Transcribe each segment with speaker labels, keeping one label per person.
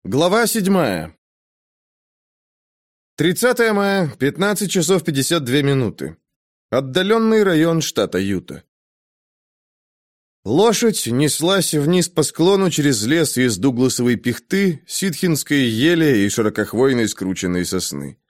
Speaker 1: Глава 7. 30 мая, 15 часов 52 минуты. Отдаленный район штата Юта. Лошадь неслась вниз по склону через лес из дугласовой пихты, ситхинской ели и широкохвойной скрученной сосны.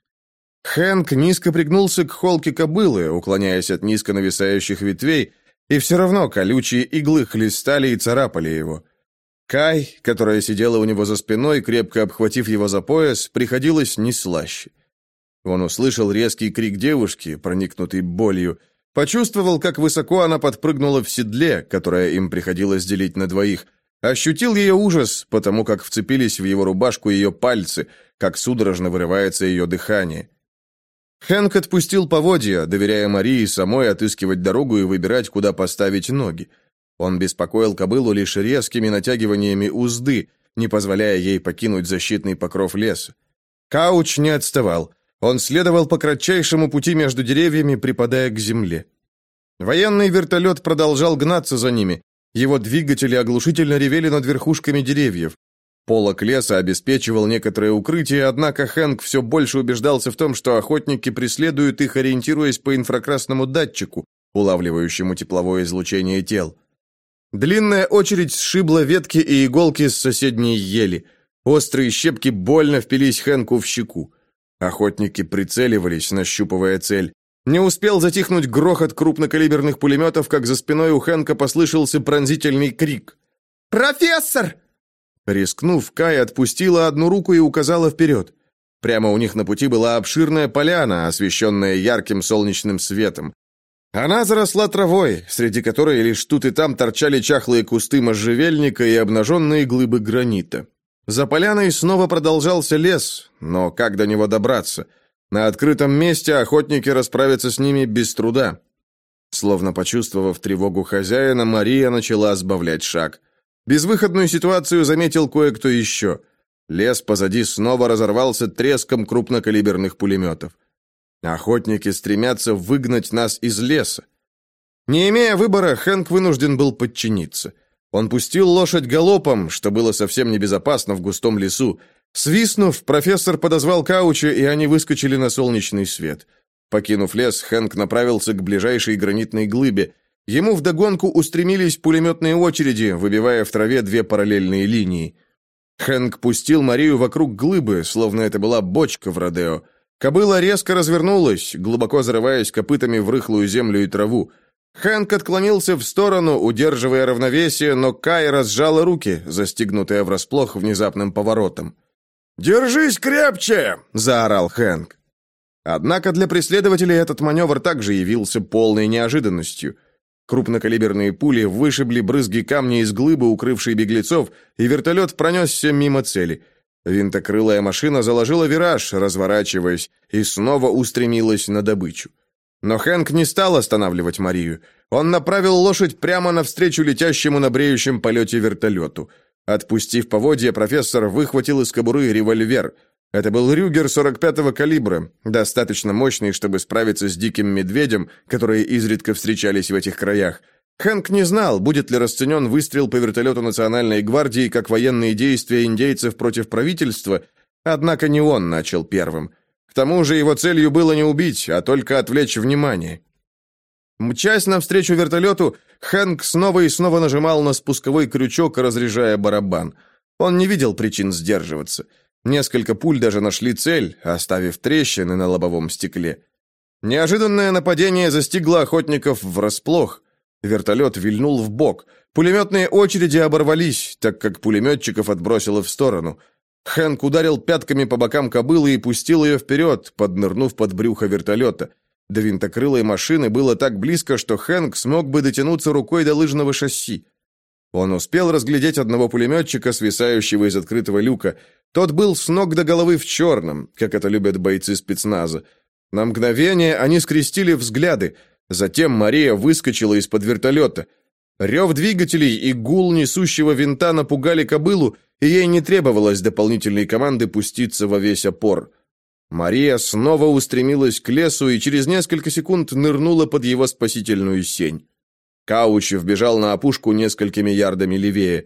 Speaker 1: Хэнк низко пригнулся к холке кобылы, уклоняясь от низко нависающих ветвей, и все равно колючие иглы хлестали и царапали его. Кай, которая сидела у него за спиной, крепко обхватив его за пояс, приходилось не слаще. Он услышал резкий крик девушки, проникнутый болью, почувствовал, как высоко она подпрыгнула в седле, которое им приходилось делить на двоих, ощутил ее ужас, потому как вцепились в его рубашку ее пальцы, как судорожно вырывается ее дыхание. Хэнк отпустил поводья, доверяя Марии самой отыскивать дорогу и выбирать, куда поставить ноги. Он беспокоил кобылу лишь резкими натягиваниями узды, не позволяя ей покинуть защитный покров леса. Кауч не отставал. Он следовал по кратчайшему пути между деревьями, припадая к земле. Военный вертолет продолжал гнаться за ними. Его двигатели оглушительно ревели над верхушками деревьев. Полог леса обеспечивал некоторое укрытие, однако Хэнк все больше убеждался в том, что охотники преследуют их, ориентируясь по инфракрасному датчику, улавливающему тепловое излучение тел. Длинная очередь сшибла ветки и иголки с соседней ели. Острые щепки больно впились Хэнку в щеку. Охотники прицеливались, нащупывая цель. Не успел затихнуть грохот крупнокалиберных пулеметов, как за спиной у Хэнка послышался пронзительный крик. «Профессор!» Рискнув, Кай отпустила одну руку и указала вперед. Прямо у них на пути была обширная поляна, освещенная ярким солнечным светом. Она заросла травой, среди которой лишь тут и там торчали чахлые кусты можжевельника и обнаженные глыбы гранита. За поляной снова продолжался лес, но как до него добраться? На открытом месте охотники расправятся с ними без труда. Словно почувствовав тревогу хозяина, Мария начала сбавлять шаг. Безвыходную ситуацию заметил кое-кто еще. Лес позади снова разорвался треском крупнокалиберных пулеметов. Охотники стремятся выгнать нас из леса. Не имея выбора, Хэнк вынужден был подчиниться. Он пустил лошадь галопом, что было совсем небезопасно в густом лесу. Свистнув, профессор подозвал Кауча, и они выскочили на солнечный свет. Покинув лес, Хэнк направился к ближайшей гранитной глыбе. Ему вдогонку устремились пулеметные очереди, выбивая в траве две параллельные линии. Хэнк пустил Марию вокруг глыбы, словно это была бочка в родео. Кобыла резко развернулась, глубоко зарываясь копытами в рыхлую землю и траву. Хэнк отклонился в сторону, удерживая равновесие, но Кай разжала руки, застигнутая врасплох внезапным поворотом. «Держись крепче!» – заорал Хэнк. Однако для преследователей этот маневр также явился полной неожиданностью. Крупнокалиберные пули вышибли брызги камня из глыбы, укрывшей беглецов, и вертолет пронесся мимо цели – Винтокрылая машина заложила вираж, разворачиваясь, и снова устремилась на добычу. Но Хэнк не стал останавливать Марию. Он направил лошадь прямо навстречу летящему на бреющем полете вертолету. Отпустив поводья, профессор выхватил из кобуры револьвер. Это был Рюгер 45-го калибра, достаточно мощный, чтобы справиться с диким медведем, которые изредка встречались в этих краях. Хэнк не знал, будет ли расценен выстрел по вертолету Национальной гвардии как военные действия индейцев против правительства, однако не он начал первым. К тому же его целью было не убить, а только отвлечь внимание. Мчась навстречу вертолету, Хэнк снова и снова нажимал на спусковой крючок, разряжая барабан. Он не видел причин сдерживаться. Несколько пуль даже нашли цель, оставив трещины на лобовом стекле. Неожиданное нападение застигло охотников врасплох. Вертолет вильнул вбок. Пулеметные очереди оборвались, так как пулеметчиков отбросило в сторону. Хэнк ударил пятками по бокам кобылы и пустил ее вперед, поднырнув под брюхо вертолета. До винтокрылой машины было так близко, что Хэнк смог бы дотянуться рукой до лыжного шасси. Он успел разглядеть одного пулеметчика, свисающего из открытого люка. Тот был с ног до головы в черном, как это любят бойцы спецназа. На мгновение они скрестили взгляды. Затем Мария выскочила из-под вертолета. Рев двигателей и гул несущего винта напугали кобылу, и ей не требовалось дополнительной команды пуститься во весь опор. Мария снова устремилась к лесу и через несколько секунд нырнула под его спасительную сень. Кауч вбежал на опушку несколькими ярдами левее.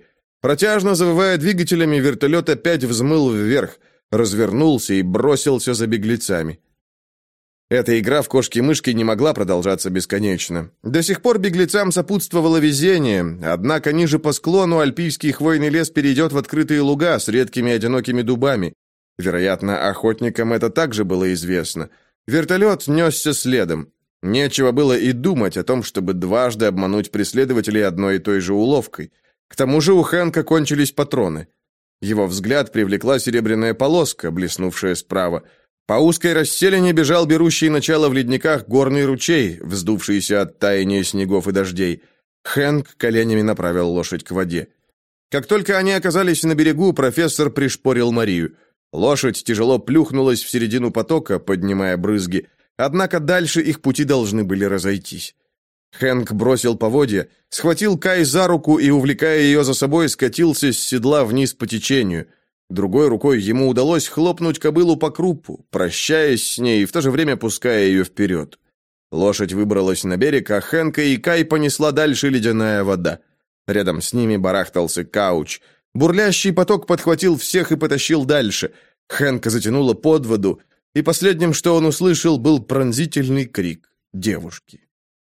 Speaker 1: Протяжно завывая двигателями, вертолет опять взмыл вверх, развернулся и бросился за беглецами. Эта игра в кошки-мышки не могла продолжаться бесконечно. До сих пор беглецам сопутствовало везение, однако ниже по склону альпийский хвойный лес перейдет в открытые луга с редкими одинокими дубами. Вероятно, охотникам это также было известно. Вертолет несся следом. Нечего было и думать о том, чтобы дважды обмануть преследователей одной и той же уловкой. К тому же у Хэнка кончились патроны. Его взгляд привлекла серебряная полоска, блеснувшая справа. По узкой расселине бежал берущий начало в ледниках горный ручей, вздувшийся от таяния снегов и дождей. Хэнк коленями направил лошадь к воде. Как только они оказались на берегу, профессор пришпорил Марию. Лошадь тяжело плюхнулась в середину потока, поднимая брызги, однако дальше их пути должны были разойтись. Хэнк бросил поводья, схватил Кай за руку и, увлекая ее за собой, скатился с седла вниз по течению. Другой рукой ему удалось хлопнуть кобылу по крупу, прощаясь с ней и в то же время пуская ее вперед. Лошадь выбралась на берег, а Хэнка и Кай понесла дальше ледяная вода. Рядом с ними барахтался Кауч. Бурлящий поток подхватил всех и потащил дальше. Хэнка затянуло под воду, и последним, что он услышал, был пронзительный крик девушки.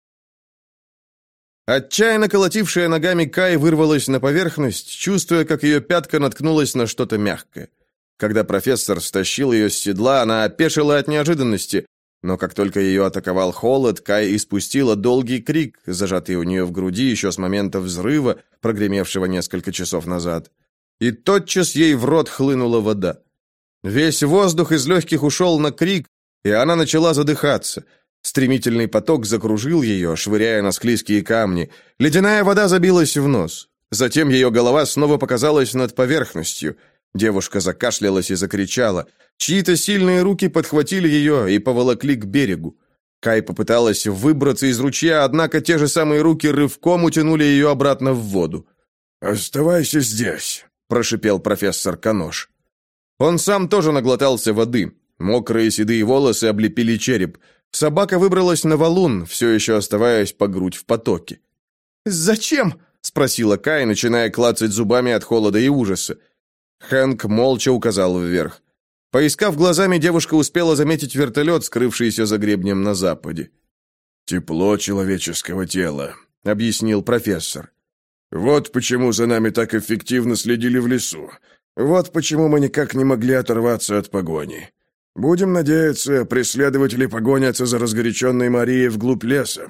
Speaker 1: Отчаянно колотившая ногами Кай вырвалась на поверхность, чувствуя, как ее пятка наткнулась на что-то мягкое. Когда профессор стащил ее с седла, она опешила от неожиданности, но как только ее атаковал холод, Кай испустила долгий крик, зажатый у нее в груди еще с момента взрыва, прогремевшего несколько часов назад. И тотчас ей в рот хлынула вода. Весь воздух из легких ушел на крик, и она начала задыхаться. Стремительный поток закружил ее, швыряя на склизкие камни. Ледяная вода забилась в нос. Затем ее голова снова показалась над поверхностью. Девушка закашлялась и закричала. Чьи-то сильные руки подхватили ее и поволокли к берегу. Кай попыталась выбраться из ручья, однако те же самые руки рывком утянули ее обратно в воду. «Оставайся здесь», — прошипел профессор Канош. Он сам тоже наглотался воды. Мокрые седые волосы облепили череп. Собака выбралась на валун, все еще оставаясь по грудь в потоке. «Зачем?» — спросила Кай, начиная клацать зубами от холода и ужаса. Хэнк молча указал вверх. Поискав глазами, девушка успела заметить вертолет, скрывшийся за гребнем на западе. «Тепло человеческого тела», — объяснил профессор. «Вот почему за нами так эффективно следили в лесу. Вот почему мы никак не могли оторваться от погони. Будем надеяться, преследователи погонятся за разгоряченной Марией вглубь леса».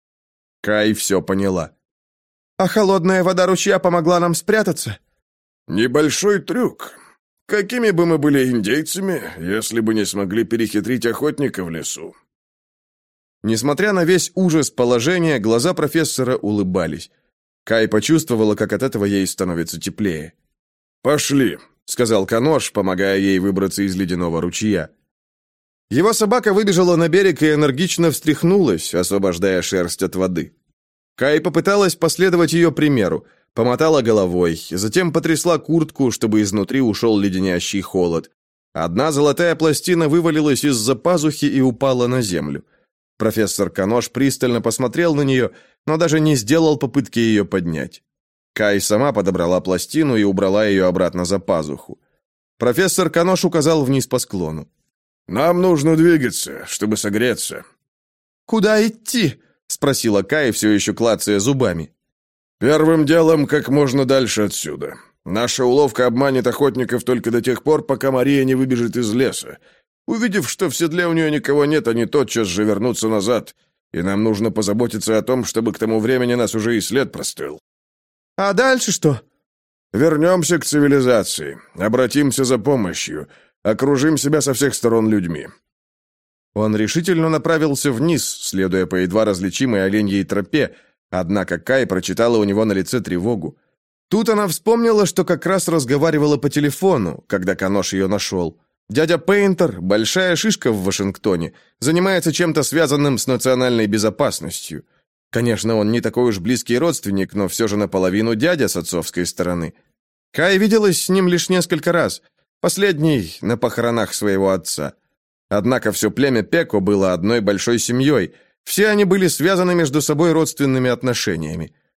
Speaker 1: Кай все поняла. «А холодная вода ручья помогла нам спрятаться?» «Небольшой трюк. Какими бы мы были индейцами, если бы не смогли перехитрить охотника в лесу?» Несмотря на весь ужас положения, глаза профессора улыбались. Кай почувствовала, как от этого ей становится теплее. «Пошли», — сказал Канош, помогая ей выбраться из ледяного ручья. Его собака выбежала на берег и энергично встряхнулась, освобождая шерсть от воды. Кай попыталась последовать ее примеру, помотала головой, затем потрясла куртку, чтобы изнутри ушел леденящий холод. Одна золотая пластина вывалилась из-за пазухи и упала на землю. Профессор Канош пристально посмотрел на нее, но даже не сделал попытки ее поднять. Кай сама подобрала пластину и убрала ее обратно за пазуху. Профессор Канош указал вниз по склону. «Нам нужно двигаться, чтобы согреться». «Куда идти?» — спросила Кай, все еще клацая зубами. «Первым делом, как можно дальше отсюда. Наша уловка обманет охотников только до тех пор, пока Мария не выбежит из леса. Увидев, что в седле у нее никого нет, они тотчас же вернутся назад, и нам нужно позаботиться о том, чтобы к тому времени нас уже и след простыл». «А дальше что?» «Вернемся к цивилизации, обратимся за помощью, окружим себя со всех сторон людьми». Он решительно направился вниз, следуя по едва различимой оленьей тропе, однако Кай прочитала у него на лице тревогу. Тут она вспомнила, что как раз разговаривала по телефону, когда Канош ее нашел. Дядя Пейнтер, большая шишка в Вашингтоне, занимается чем-то связанным с национальной безопасностью. Конечно, он не такой уж близкий родственник, но все же наполовину дядя с отцовской стороны. Кай виделась с ним лишь несколько раз, последний на похоронах своего отца. Однако все племя Пеко было одной большой семьей, все они были связаны между собой родственными отношениями.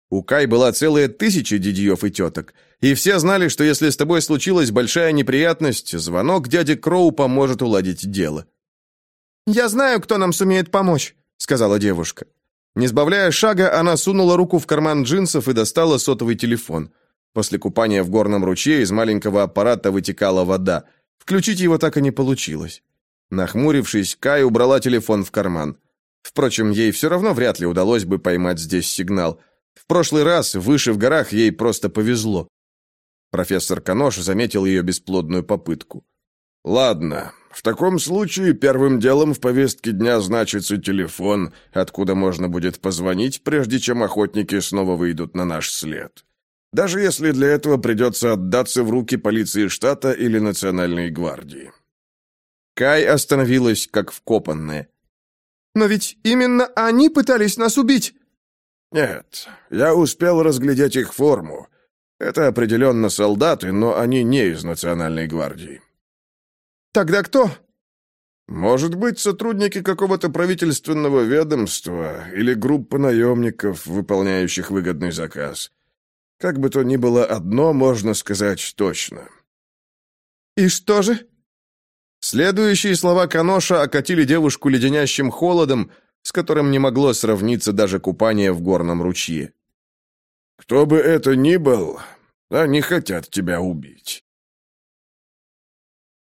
Speaker 1: У Кай была целая 1000 дядьев и теток, и все знали, что если с тобой случилась большая неприятность, звонок дяде Кроу поможет уладить дело. «Я знаю, кто нам сумеет помочь», — сказала девушка. Не сбавляя шага, она сунула руку в карман джинсов и достала сотовый телефон. После купания в горном ручье из маленького аппарата вытекала вода. Включить его так и не получилось. Нахмурившись, Кай убрала телефон в карман. Впрочем, ей все равно вряд ли удалось бы поймать здесь сигнал. В прошлый раз, выше в горах, ей просто повезло. Профессор Канош заметил ее бесплодную попытку.
Speaker 2: «Ладно, в таком случае первым делом в повестке дня значится телефон, откуда можно будет позвонить, прежде чем охотники снова выйдут на наш след. Даже если для этого придется отдаться в руки полиции штата или Национальной гвардии».
Speaker 1: Кай остановилась, как вкопанная.
Speaker 3: «Но ведь именно они пытались нас убить!»
Speaker 2: «Нет, я успел разглядеть их форму. Это определенно солдаты, но они не из Национальной гвардии».
Speaker 3: «Тогда кто?»
Speaker 2: «Может быть, сотрудники какого-то правительственного ведомства или группа наемников, выполняющих выгодный заказ. Как бы то ни было, одно можно сказать точно».
Speaker 3: «И что же?»
Speaker 1: Следующие слова Каноша окатили девушку леденящим холодом, с которым не могло сравниться даже купание в горном ручье.
Speaker 2: «Кто бы это ни был, они хотят тебя убить».